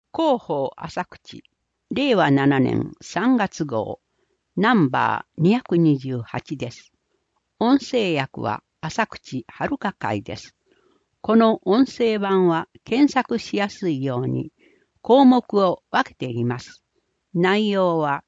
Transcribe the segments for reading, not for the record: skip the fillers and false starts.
広報浅口、令和7年3月号、ナンバー228です。音声訳は浅口遥会です。この音声版は検索しやすいように項目を分けています。内容は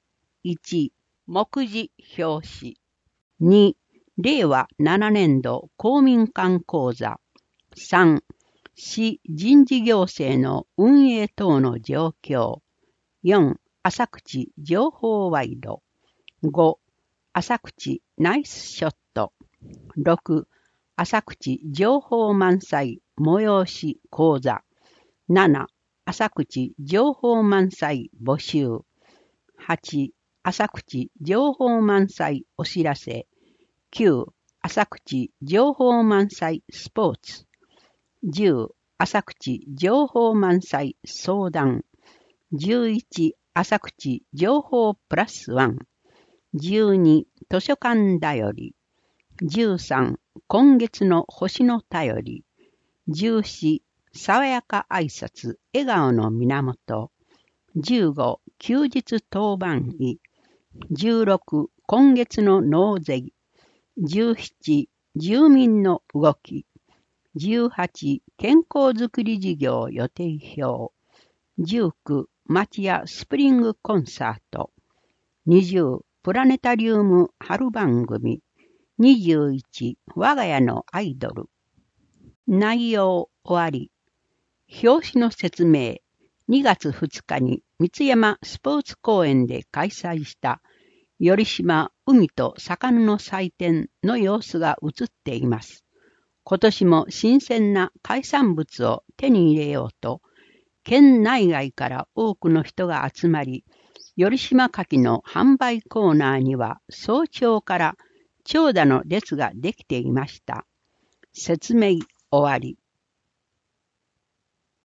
1、目次表紙、2、令和7年度公民館講座、3、市人事行政の運営等の状況、4、浅口情報ワイド、5、浅口ナイスショット、6、浅口情報満載催し講座、7、浅口情報満載募集、8、浅口情報満載お知らせ、9、浅口情報満載スポーツ、10、浅口情報満載相談、11、浅口情報プラスワン、12、図書館だより、13、今月の星の便り、14、爽やか挨拶笑顔の源、15、休日当番医、16、今月の納税、17、住民の動き、18、健康づくり事業予定表、19、町屋スプリングコンサート、20、プラネタリウム春番組、21、我が家のアイドル。内容終わり。表紙の説明。2月2日に三山スポーツ公園で開催した頼島海と魚の祭典の様子が映っています。今年も新鮮な海産物を手に入れようと、県内外から多くの人が集まり、頼島牡蠣の販売コーナーには早朝から長蛇の列ができていました。説明終わり。